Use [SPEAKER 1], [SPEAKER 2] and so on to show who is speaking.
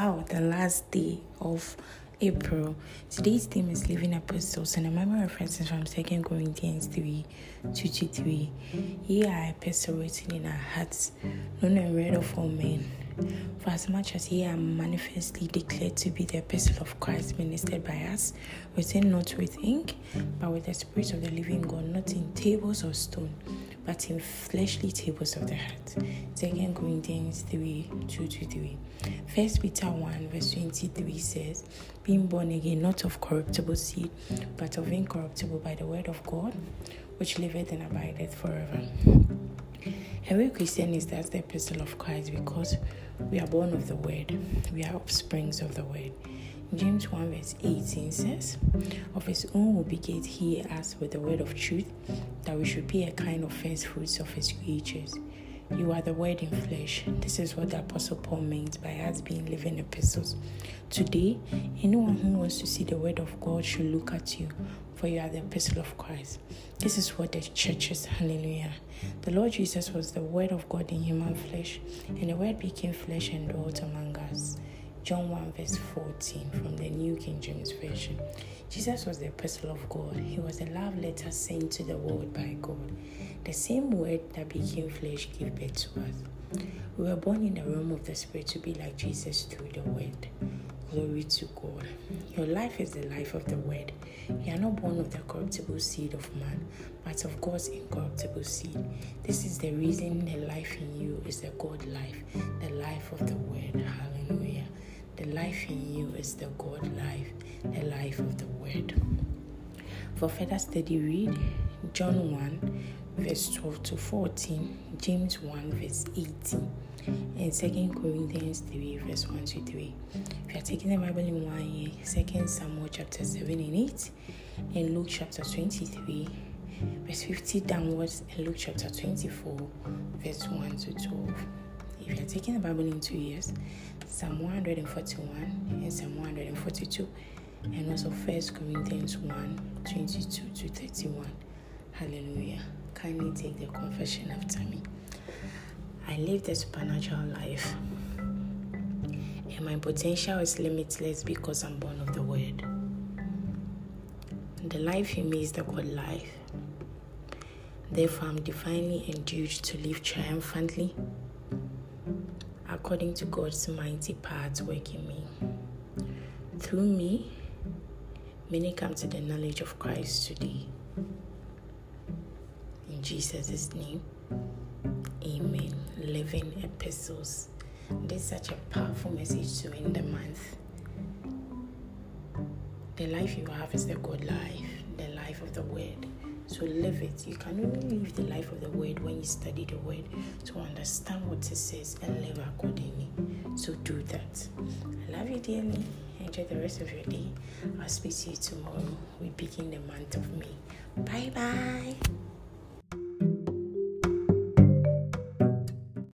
[SPEAKER 1] Wow, the last day of April. Today's theme is living epistles, and the memory reference is from 2 Corinthians 3:2-3. Ye are epistle written in our hearts, known and read of all men. For as much as ye are manifestly declared to be the epistle of Christ, ministered by us, written not with ink, but with the Spirit of the living God, not in tables of stone, but in fleshly tables of the heart. 2 Corinthians 3:2-3. 1 Peter 1:23 says, being born again, not of corruptible seed, but of incorruptible, by the word of God, which liveth and abideth forever. Every Christian is thus the epistle of Christ, because we are born of the word. We are offsprings of the word. James 1:18 says, of his own will beget he us with the word of truth, that we should be a kind of first fruits of his creatures. You are the word in flesh. This is what the Apostle Paul means by us being living epistles. Today, anyone who wants to see the word of God should look at you, for you are the epistle of Christ. This is what the church is. Hallelujah. The Lord Jesus was the word of God in human flesh, and the word became flesh and dwelt among us. John 1:14 from the New King James Version. Jesus was the epistle of God. He was a love letter sent to the world by God. The same word that became flesh gave birth to us. We were born in the realm of the Spirit to be like Jesus through the word. Glory to God. Your life is the life of the word. You are not born of the corruptible seed of man, but of God's incorruptible seed. This is the reason the life in you is the God life, the life of the word. Hallelujah. The life in you is the God life, the life of the word. For further study, read John 1:12-14, James 1:18, and 2 Corinthians 3:1-3. If you are taking the Bible in 1 year, 2 Samuel chapter 7 and 8, and Luke chapter 23, verse 50 downwards, and Luke chapter 24, verse 1-12. If you are taking the Bible in 2 years, Psalm 141 and Psalm 142, and also 1 Corinthians 1:22-31. Hallelujah. Kindly take the confession after me. I live the supernatural life, and my potential is limitless because I'm born of the word. The life in me is the God life. Therefore, I'm divinely endued to live triumphantly according to God's mighty power at work in me. Through me, many come to the knowledge of Christ today. In Jesus' name, amen. Living epistles. This is such a powerful message to end the month. The life you have is the God life, the life of the word. So live it. You can only live the life of the word when you study the word to understand what it says and live accordingly. So do that. I love you dearly. Enjoy the rest of your day. I'll speak to you tomorrow. We begin the month of May. Bye-bye.